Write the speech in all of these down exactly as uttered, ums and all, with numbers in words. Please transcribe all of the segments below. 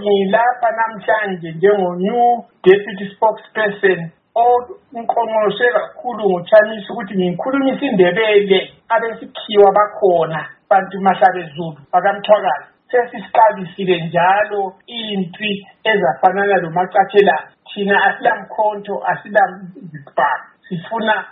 ngilapha namhlanje njengo-new deputy spokesperson onqongqoshe kakhulu ngoChamisa ukuthi ngikhulumise indebele abesikhiwa bakhona bantu mahlabezulu bakamthwakazi. Sesisiqalisile njalo impi ezafanana loMacathelana. Thina asilamkhonto asilamzibhalo. Sifuna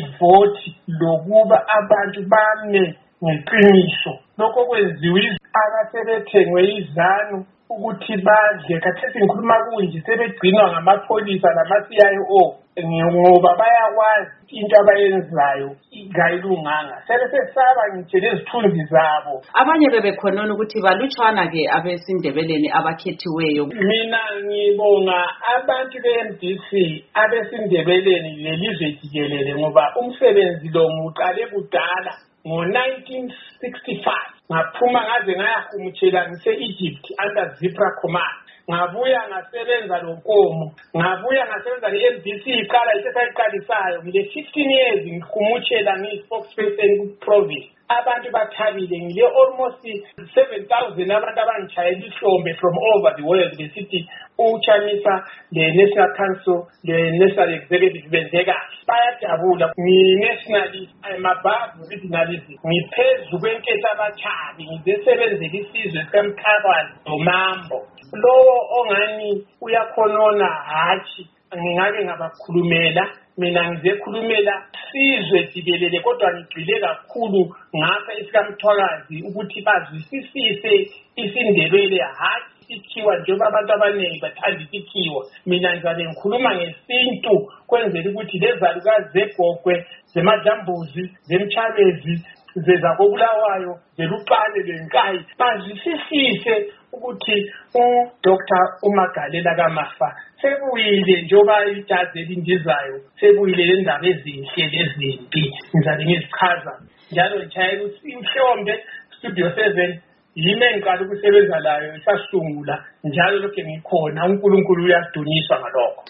ivoti lokuba abantu bame ngeqiniso. Lokho kwenziwa abasebethengwe izanu ukuthi badle. Khathesi ngikhuluma kunje sebegcinwa ngamapholisa nama-C I O ngoba bayakwazi into abayenzayo ingayilunganga. Sebe sesaba ngitshe lezithunzi zabo. Abanye bebekhonona ukuthi balutshwana-ke abesindebeleni abakhethiweyo. Mina ngibonga abantu be-M D C abesindebeleni lelizwe jikelele ngoba umsebenzi lo ngiqale kudala ngo-nineteen sixty-five. Ngaphuma ngaze ngayahumutshela ngise-Egypt under Zipra Command. Ngabuya ngasebenza loNkomo, ngabuya ngasebenza le-M D C iqala isesayiqalisayo. Ngile fifteen years ngihumutshela ngiyi-spokesperson ku-province. Abantu bathabile ngile almost seven thousand abantu abangitshayela ihlombe from over the world besithi uChamisa le-National Council le-National Executive benze kahle. Bayajabula. Ngi-nationally amabhavu regionalism ngiphezu kwenketho abathali ngizesebenzela isizwe sikamthakazi noMambo. Lowo ongani uyakhonona hatshi ngingake ngabakhulumela. Mina ngizekhulumela sizwe jikelele kodwa ngigxile kakhulu ngapha esikamthwakazi ukuthi bazwisisise isindebele hatshi isikhiwa njengoba abantu abaningi bathanda isikhiwa. Mina ngizabe ngikhuluma ngesintu kwenzela ukuthi lezalukazi zegogwe zemadlambuzi zemchabezi zezakobulawayo zeluqane lenkayi bazwisisise ukuthi uDoctor uMagalela kaMafa sebuyile njengoba ijazi elindizayo sebuyile lendaba ezinhle lezimpi. Ngizabe ngizichaza njalo ngitshayela ukuthi mhlombe Studio seven yime ngiqala ukusebenza layo isasungula njalo lokho ngikhona. uNkulunkulu uyadunyiswa ngalokho.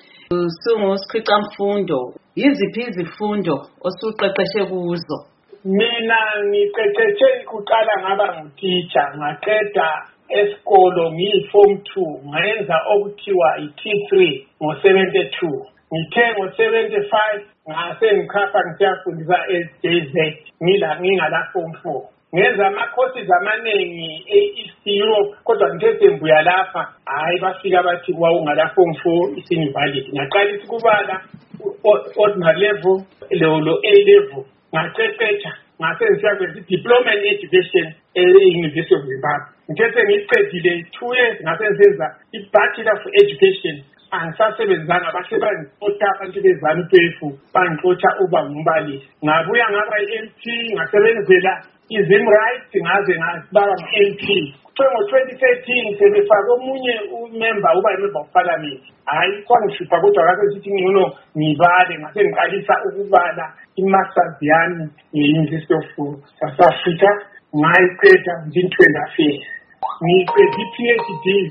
Usungosikhicamfundo, yiziphi izifundo osuqeqeshe kuzo? Mina ngiqeqeshe kuqala ngaba ngutitsha ngaqeda esikolo ngiyi-form two ngayenza okuthiwa i-T three ngo-seventy-two. Ngithe ngo-seventy-five ngase ngikhapha ngisiyafundisa e-J Z ngila ngingala form four. Ngenza ama-courses amaningi e-East Europe kodwa ngithe sembuya lapha hayi bafika bathi wawungala form four isinvalid. Ngaqalisa ukubala ordinary level lo A level ngaqeqesha ngase ngisiyakwenza i-diploma in education e-University of Zimbabwe. Ngithe ngiqedile two years ngase ngisenza i-bachelor of education. Angisasebenzanga bahle bangixotsha abantu bezana uTwefu bangixotsha uba ngumbalisi. Ngabuya ngaba i-M P ngasebenzela izim rights ngaze ngababa mu-M P. Kuthe ngo-twenty thirteen sebefake omunye umember uba imember of parliament. Hayi kwangihlupha kodwa kase sithi ngcono ngibale ngase ngiqalisa ukubala i-masters yami nge-University of South Africa ngayiqeda within two and a half years. Ngiqede i-PhD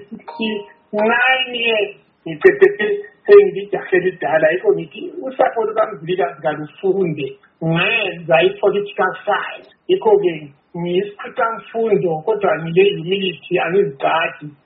senge-sixty-nine years. Ngicede sengijahe lidala yikho ngithi usapho lukaMzilikazi kalufunde ngenza i-political science. Yikho-ke ngiyisikhicamfundo kodwa ngile humility angizigadi